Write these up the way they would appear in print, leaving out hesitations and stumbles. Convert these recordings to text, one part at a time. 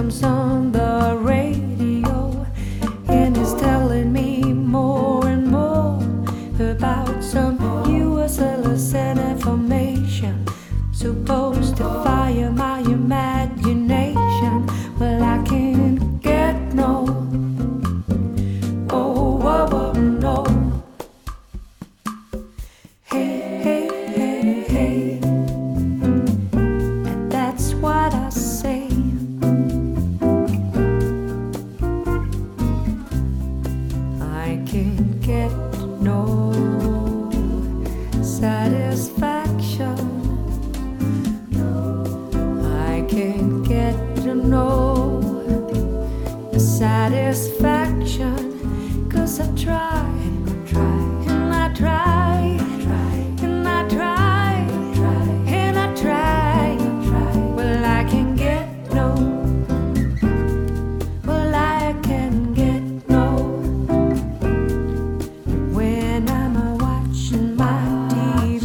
comes on the radio and is telling me more and more about some useless information supposed to fire my imagination. Well, I can't get no, oh, oh, oh, no. Hey, hey, hey, hey, and that's what I say. I can't get no satisfaction. I can't get no satisfaction, 'cause I try and I try and I try and I try. Well, I can get no, well, I can get no. When I'm watching my TV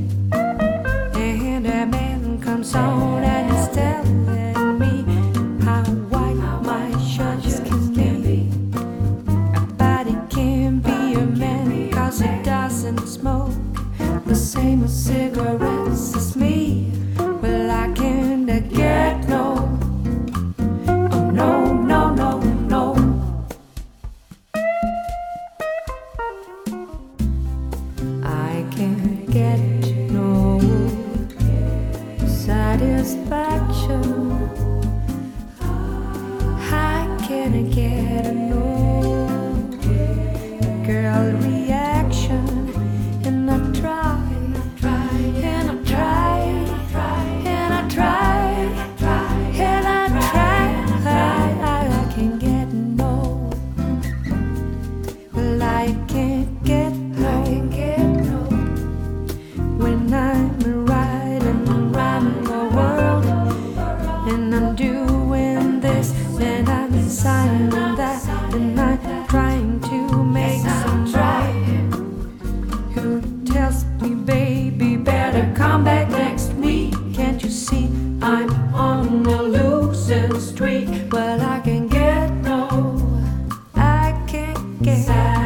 and a man comes on and he's telling me how white my shirts can be, but it can't be a man 'cause he doesn't smoke the same cigarettes as me. Well, I can't get no, oh no, no, no, no. I can't get no satisfaction. I can't get no girl reaction, and I try and I try and I try and I try. I can't get no, well, I can't get no. When I'm riding around the world and I'm doing this and I'm signing that and I'm trying to make some right, who tells me, baby, better come back next week? Can't you see I'm on a losing streak? Well, I can get no, I can't get